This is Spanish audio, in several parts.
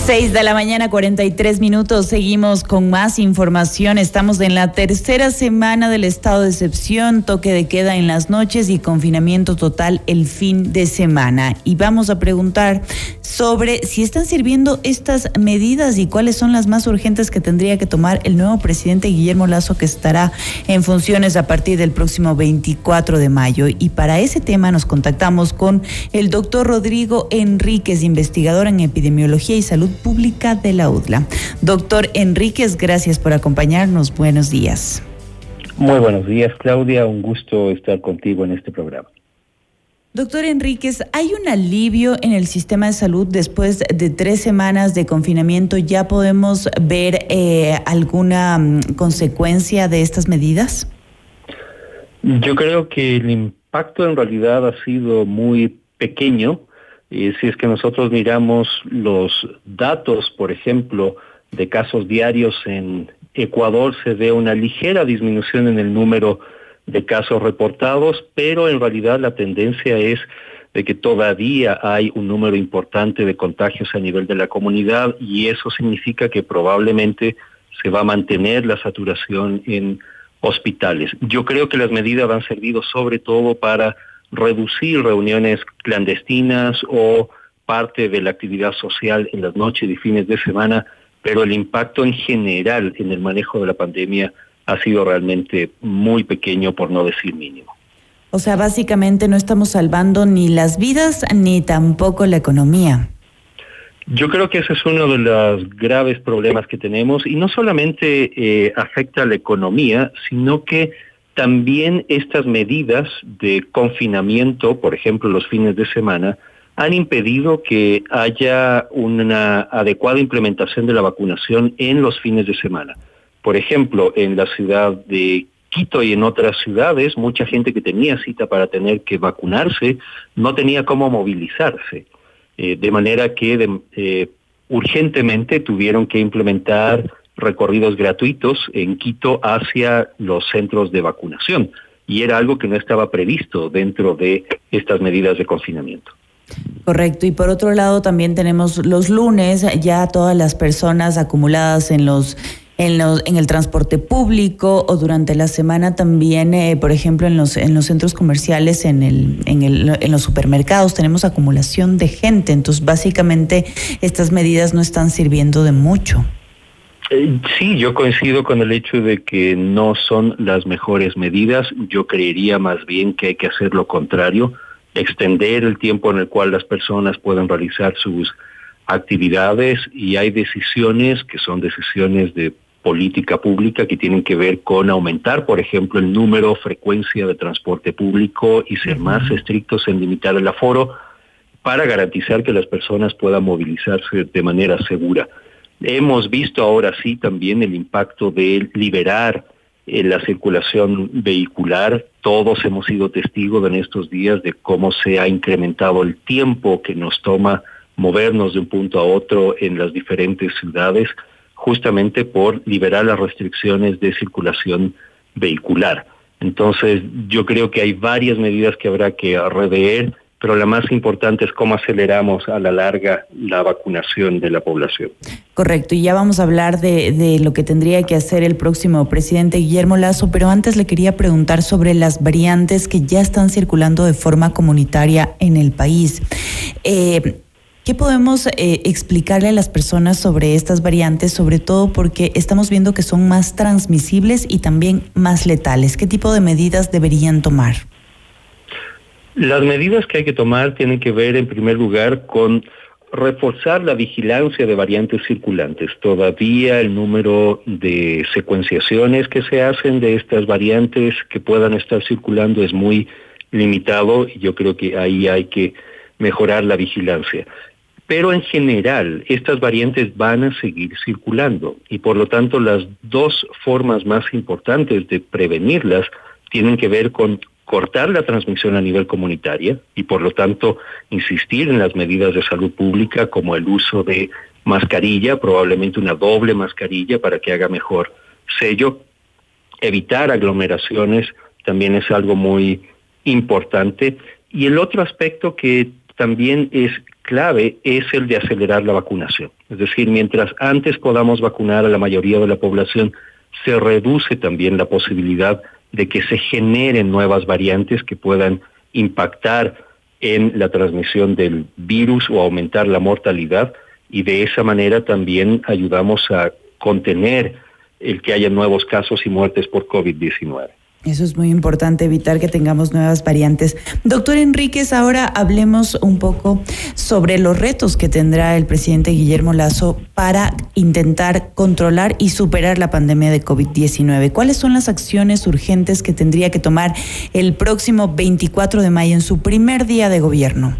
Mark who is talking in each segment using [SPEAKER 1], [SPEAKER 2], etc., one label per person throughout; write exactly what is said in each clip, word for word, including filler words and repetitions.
[SPEAKER 1] Seis de la mañana, cuarenta y tres minutos. Seguimos con más información. Estamos en la tercera semana del estado de excepción, toque de queda en las noches y confinamiento total el fin de semana. Y vamos a preguntar sobre si están sirviendo estas medidas y cuáles son las más urgentes que tendría que tomar el nuevo presidente Guillermo Lasso, que estará en funciones a partir del próximo veinticuatro de mayo. Y para ese tema nos contactamos con el doctor Rodrigo Enríquez, investigador en epidemiología y salud pública de la U D L A. Doctor Enríquez, gracias por acompañarnos. Buenos días.
[SPEAKER 2] Muy buenos días, Claudia. Un gusto estar contigo en este programa.
[SPEAKER 1] Doctor Enríquez, ¿hay un alivio en el sistema de salud después de tres semanas de confinamiento? ¿Ya podemos ver eh, alguna um, consecuencia de estas medidas?
[SPEAKER 2] Yo creo que el impacto en realidad ha sido muy pequeño. Eh, si es que nosotros miramos los datos, por ejemplo, de casos diarios en Ecuador, se ve una ligera disminución en el número de casos reportados, pero en realidad la tendencia es de que todavía hay un número importante de contagios a nivel de la comunidad, y eso significa que probablemente se va a mantener la saturación en hospitales. Yo creo que las medidas han servido sobre todo para reducir reuniones clandestinas o parte de la actividad social en las noches y fines de semana, pero el impacto en general en el manejo de la pandemia ha sido realmente muy pequeño, por no decir mínimo.
[SPEAKER 1] O sea, básicamente no estamos salvando ni las vidas ni tampoco la economía.
[SPEAKER 2] Yo creo que ese es uno de los graves problemas que tenemos, y no solamente eh, afecta a la economía, sino que también estas medidas de confinamiento, por ejemplo los fines de semana, han impedido que haya una adecuada implementación de la vacunación en los fines de semana. Por ejemplo, en la ciudad de Quito y en otras ciudades, mucha gente que tenía cita para tener que vacunarse no tenía cómo movilizarse, eh, de manera que de, eh, urgentemente tuvieron que implementar recorridos gratuitos en Quito hacia los centros de vacunación, y era algo que no estaba previsto dentro de estas medidas de confinamiento.
[SPEAKER 1] Correcto. Y por otro lado también tenemos los lunes, ya todas las personas acumuladas en los en los en el transporte público, o durante la semana también, eh, por ejemplo, en los en los centros comerciales, en el en el en los supermercados tenemos acumulación de gente. Entonces, básicamente estas medidas no están sirviendo de mucho.
[SPEAKER 2] Sí, yo coincido con el hecho de que no son las mejores medidas. Yo creería más bien que hay que hacer lo contrario, extender el tiempo en el cual las personas pueden realizar sus actividades, y hay decisiones que son decisiones de política pública que tienen que ver con aumentar, por ejemplo, el número, frecuencia de transporte público y ser más estrictos en limitar el aforo para garantizar que las personas puedan movilizarse de manera segura. Hemos visto ahora sí también el impacto de liberar eh, la circulación vehicular. Todos hemos sido testigos en estos días de cómo se ha incrementado el tiempo que nos toma movernos de un punto a otro en las diferentes ciudades, justamente por liberar las restricciones de circulación vehicular. Entonces, yo creo que hay varias medidas que habrá que rever, pero la más importante es cómo aceleramos a la larga la vacunación de la población.
[SPEAKER 1] Correcto, y ya vamos a hablar de, de lo que tendría que hacer el próximo presidente Guillermo Lasso, pero antes le quería preguntar sobre las variantes que ya están circulando de forma comunitaria en el país. Eh, ¿Qué podemos eh, explicarle a las personas sobre estas variantes, sobre todo porque estamos viendo que son más transmisibles y también más letales? ¿Qué tipo de medidas deberían tomar?
[SPEAKER 2] Las medidas que hay que tomar tienen que ver, en primer lugar, con reforzar la vigilancia de variantes circulantes. Todavía el número de secuenciaciones que se hacen de estas variantes que puedan estar circulando es muy limitado, y yo creo que ahí hay que mejorar la vigilancia. Pero en general, estas variantes van a seguir circulando, y por lo tanto las dos formas más importantes de prevenirlas tienen que ver con cortar la transmisión a nivel comunitaria y por lo tanto insistir en las medidas de salud pública, como el uso de mascarilla, probablemente una doble mascarilla para que haga mejor sello. Evitar aglomeraciones también es algo muy importante. Y el otro aspecto que también es clave es el de acelerar la vacunación. Es decir, mientras antes podamos vacunar a la mayoría de la población, se reduce también la posibilidad de que se generen nuevas variantes que puedan impactar en la transmisión del virus o aumentar la mortalidad, y de esa manera también ayudamos a contener el que haya nuevos casos y muertes por COVID diecinueve.
[SPEAKER 1] Eso es muy importante, evitar que tengamos nuevas variantes. Doctor Enríquez, ahora hablemos un poco sobre los retos que tendrá el presidente Guillermo Lasso para intentar controlar y superar la pandemia de COVID diecinueve. ¿Cuáles son las acciones urgentes que tendría que tomar el próximo veinticuatro de mayo en su primer día de gobierno?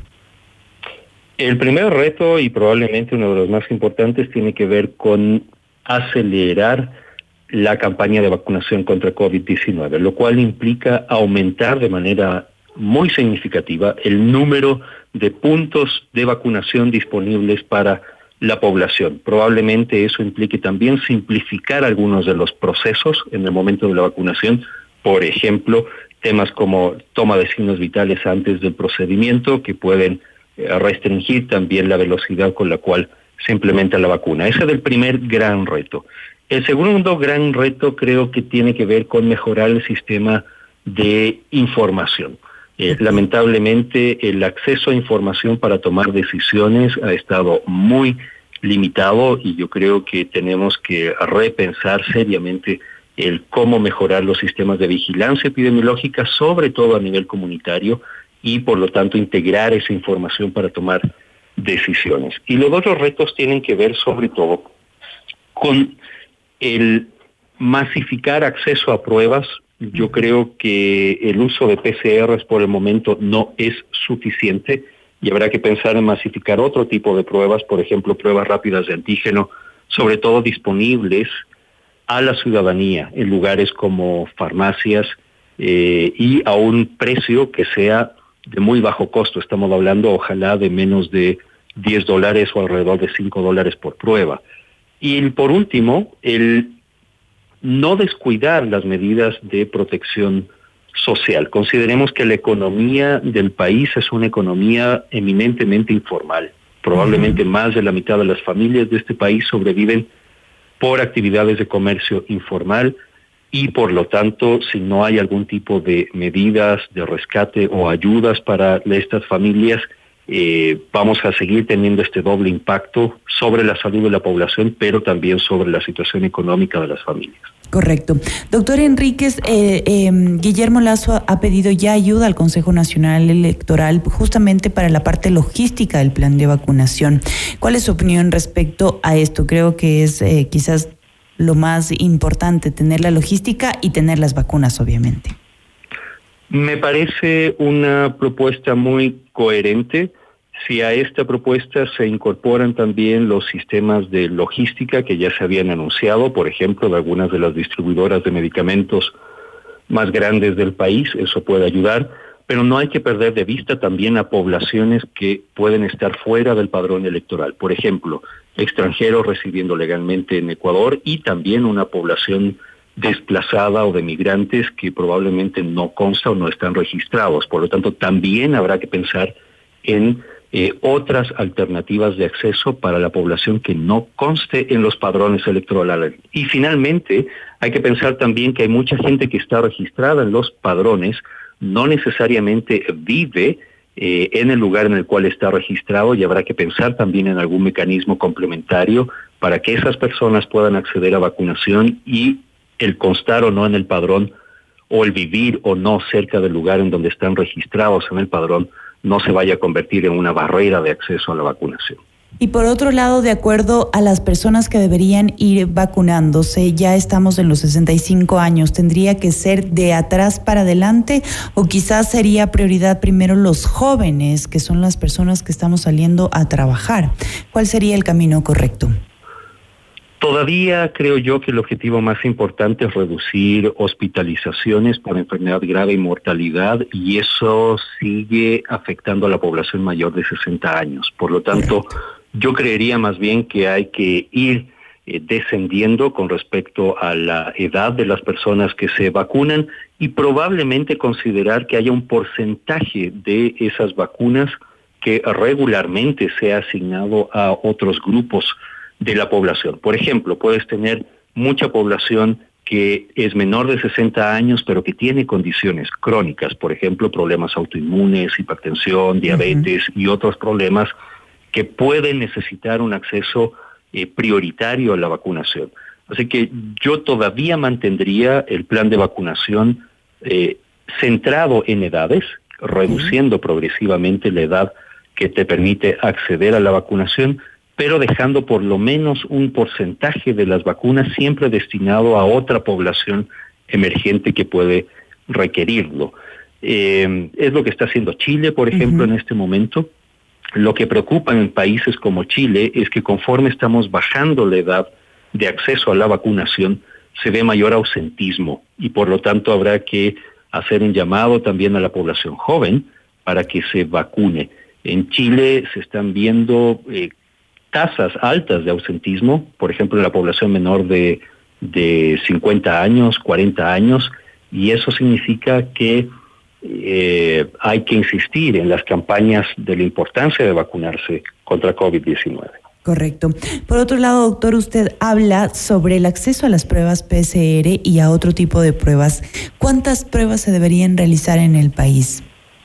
[SPEAKER 2] El primer reto, y probablemente uno de los más importantes, tiene que ver con acelerar la campaña de vacunación contra COVID diecinueve, lo cual implica aumentar de manera muy significativa el número de puntos de vacunación disponibles para la población. Probablemente eso implique también simplificar algunos de los procesos en el momento de la vacunación, por ejemplo, temas como toma de signos vitales antes del procedimiento, que pueden eh, restringir también la velocidad con la cual se implementa la vacuna. Ese es el primer gran reto. El segundo gran reto creo que tiene que ver con mejorar el sistema de información. Eh, lamentablemente el acceso a información para tomar decisiones ha estado muy limitado, y yo creo que tenemos que repensar seriamente el cómo mejorar los sistemas de vigilancia epidemiológica, sobre todo a nivel comunitario, y por lo tanto integrar esa información para tomar decisiones. Y los otros retos tienen que ver sobre todo con el masificar acceso a pruebas. Yo creo que el uso de P C Rs por el momento no es suficiente y habrá que pensar en masificar otro tipo de pruebas, por ejemplo, pruebas rápidas de antígeno, sobre todo disponibles a la ciudadanía en lugares como farmacias eh, y a un precio que sea de muy bajo costo. Estamos hablando ojalá de menos de diez dólares o alrededor de cinco dólares por prueba. Y por último, el no descuidar las medidas de protección social. Consideremos que la economía del país es una economía eminentemente informal. Probablemente más de la mitad de las familias de este país sobreviven por actividades de comercio informal, y por lo tanto, si no hay algún tipo de medidas de rescate o ayudas para estas familias, Eh, vamos a seguir teniendo este doble impacto sobre la salud de la población, pero también sobre la situación económica de las familias.
[SPEAKER 1] Correcto. Doctor Enríquez, eh, eh, Guillermo Lasso ha pedido ya ayuda al Consejo Nacional Electoral justamente para la parte logística del plan de vacunación. ¿Cuál es su opinión respecto a esto? Creo que es eh, quizás lo más importante, tener la logística y tener las vacunas, obviamente.
[SPEAKER 2] Me parece una propuesta muy coherente. Si a esta propuesta se incorporan también los sistemas de logística que ya se habían anunciado, por ejemplo, de algunas de las distribuidoras de medicamentos más grandes del país, eso puede ayudar, pero no hay que perder de vista también a poblaciones que pueden estar fuera del padrón electoral. Por ejemplo, extranjeros residiendo legalmente en Ecuador, y también una población desplazada o de migrantes que probablemente no consta o no están registrados. Por lo tanto, también habrá que pensar en eh, otras alternativas de acceso para la población que no conste en los padrones electorales. Y finalmente, hay que pensar también que hay mucha gente que está registrada en los padrones, no necesariamente vive eh, en el lugar en el cual está registrado, y habrá que pensar también en algún mecanismo complementario para que esas personas puedan acceder a vacunación, y el constar o no en el padrón, o el vivir o no cerca del lugar en donde están registrados en el padrón, no se vaya a convertir en una barrera de acceso a la vacunación.
[SPEAKER 1] Y por otro lado, de acuerdo a las personas que deberían ir vacunándose, ya estamos en los sesenta y cinco años, ¿tendría que ser de atrás para adelante o quizás sería prioridad primero los jóvenes, que son las personas que estamos saliendo a trabajar? ¿Cuál sería el camino correcto?
[SPEAKER 2] Todavía creo yo que el objetivo más importante es reducir hospitalizaciones por enfermedad grave y mortalidad, y eso sigue afectando a la población mayor de sesenta años. Por lo tanto, yo creería más bien que hay que ir eh, descendiendo con respecto a la edad de las personas que se vacunan, y probablemente considerar que haya un porcentaje de esas vacunas que regularmente sea asignado a otros grupos de la población. Por ejemplo, puedes tener mucha población que es menor de sesenta años, pero que tiene condiciones crónicas, por ejemplo, problemas autoinmunes, hipertensión, diabetes uh-huh. y otros problemas que pueden necesitar un acceso eh, prioritario a la vacunación. Así que yo todavía mantendría el plan de vacunación eh, centrado en edades, reduciendo uh-huh. progresivamente la edad que te permite acceder a la vacunación, pero dejando por lo menos un porcentaje de las vacunas siempre destinado a otra población emergente que puede requerirlo. Eh, es lo que está haciendo Chile, por ejemplo, uh-huh. en este momento. Lo que preocupa en países como Chile es que conforme estamos bajando la edad de acceso a la vacunación, se ve mayor ausentismo y por lo tanto habrá que hacer un llamado también a la población joven para que se vacune. En Chile se están viendo eh, tasas altas de ausentismo, por ejemplo en la población menor de, de cincuenta años, cuarenta años, y eso significa que eh, hay que insistir en las campañas de la importancia de vacunarse contra COVID diecinueve.
[SPEAKER 1] Correcto. Por otro lado, doctor, usted habla sobre el acceso a las pruebas P C R y a otro tipo de pruebas. ¿Cuántas pruebas se deberían realizar en el país?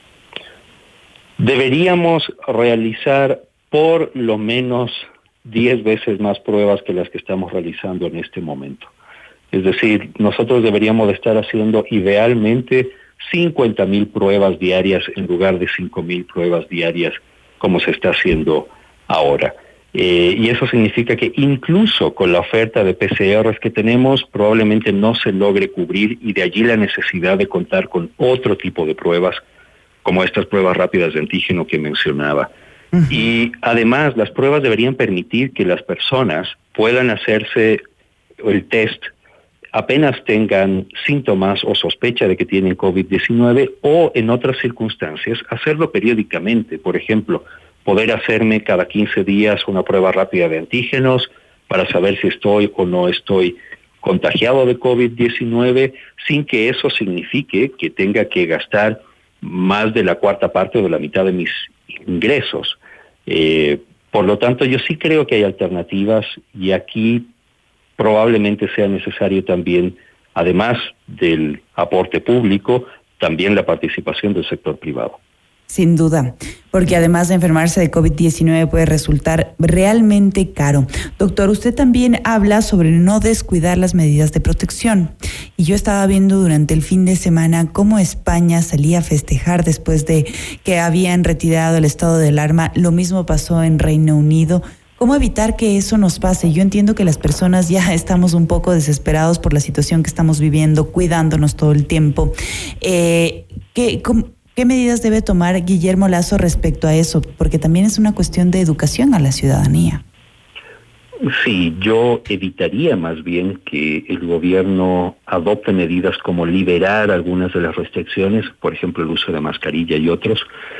[SPEAKER 2] Deberíamos realizar por lo menos diez veces más pruebas que las que estamos realizando en este momento. Es decir, nosotros deberíamos de estar haciendo idealmente cincuenta mil pruebas diarias en lugar de cinco mil pruebas diarias como se está haciendo ahora. Eh, y eso significa que incluso con la oferta de P C Rs que tenemos probablemente no se logre cubrir, y de allí la necesidad de contar con otro tipo de pruebas como estas pruebas rápidas de antígeno que mencionaba. Uh-huh. Y además las pruebas deberían permitir que las personas puedan hacerse el test apenas tengan síntomas o sospecha de que tienen COVID diecinueve, o en otras circunstancias hacerlo periódicamente. Por ejemplo, poder hacerme cada quince días una prueba rápida de antígenos para saber si estoy o no estoy contagiado de COVID diecinueve, sin que eso signifique que tenga que gastar más de la cuarta parte o de la mitad de mis ingresos. Eh, por lo tanto, yo sí creo que hay alternativas, y aquí probablemente sea necesario también, además del aporte público, también la participación del sector privado.
[SPEAKER 1] Sin duda, porque además de enfermarse de COVID diecinueve puede resultar realmente caro. Doctor, usted también habla sobre no descuidar las medidas de protección. Y yo estaba viendo durante el fin de semana cómo España salía a festejar después de que habían retirado el estado de alarma. Lo mismo pasó en Reino Unido. ¿Cómo evitar que eso nos pase? Yo entiendo que las personas ya estamos un poco desesperados por la situación que estamos viviendo, cuidándonos todo el tiempo. Eh, ¿qué, cómo, ¿Qué medidas debe tomar Guillermo Lasso respecto a eso? Porque también es una cuestión de educación a la ciudadanía.
[SPEAKER 2] Sí, yo evitaría más bien que el gobierno adopte medidas como liberar algunas de las restricciones, por ejemplo el uso de mascarilla y otros.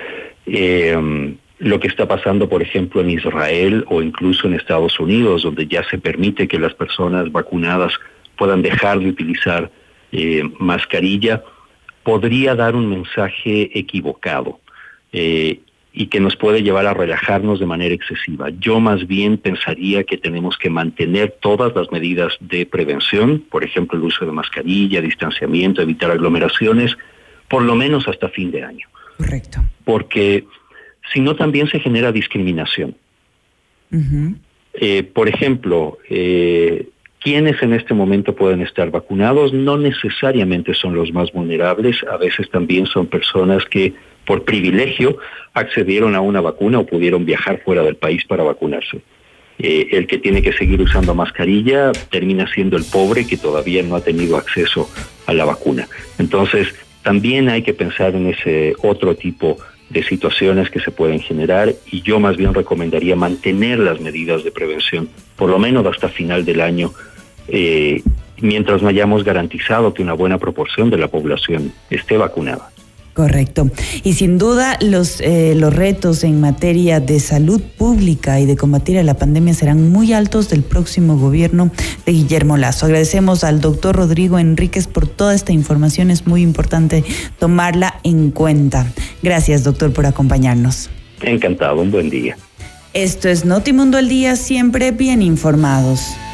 [SPEAKER 2] Eh, lo que está pasando, por ejemplo, en Israel o incluso en Estados Unidos, donde ya se permite que las personas vacunadas puedan dejar de utilizar eh, mascarilla, podría dar un mensaje equivocado eh, y que nos puede llevar a relajarnos de manera excesiva. Yo más bien pensaría que tenemos que mantener todas las medidas de prevención, por ejemplo el uso de mascarilla, distanciamiento, evitar aglomeraciones, por lo menos hasta fin de año.
[SPEAKER 1] Correcto.
[SPEAKER 2] Porque si no también se genera discriminación. Uh-huh. Eh, por ejemplo, eh, quienes en este momento pueden estar vacunados no necesariamente son los más vulnerables, a veces también son personas que por privilegio accedieron a una vacuna o pudieron viajar fuera del país para vacunarse. Eh, el que tiene que seguir usando mascarilla termina siendo el pobre que todavía no ha tenido acceso a la vacuna. Entonces, también hay que pensar en ese otro tipo de situaciones que se pueden generar, y yo más bien recomendaría mantener las medidas de prevención, por lo menos hasta final del año, eh, mientras no hayamos garantizado que una buena proporción de la población esté vacunada.
[SPEAKER 1] Correcto. Y sin duda los, eh, los retos en materia de salud pública y de combatir a la pandemia serán muy altos del próximo gobierno de Guillermo Lasso. Agradecemos al doctor Rodrigo Enríquez por toda esta información. Es muy importante tomarla en cuenta. Gracias, doctor, por acompañarnos.
[SPEAKER 2] Encantado, un buen día.
[SPEAKER 1] Esto es Notimundo al Día, siempre bien informados.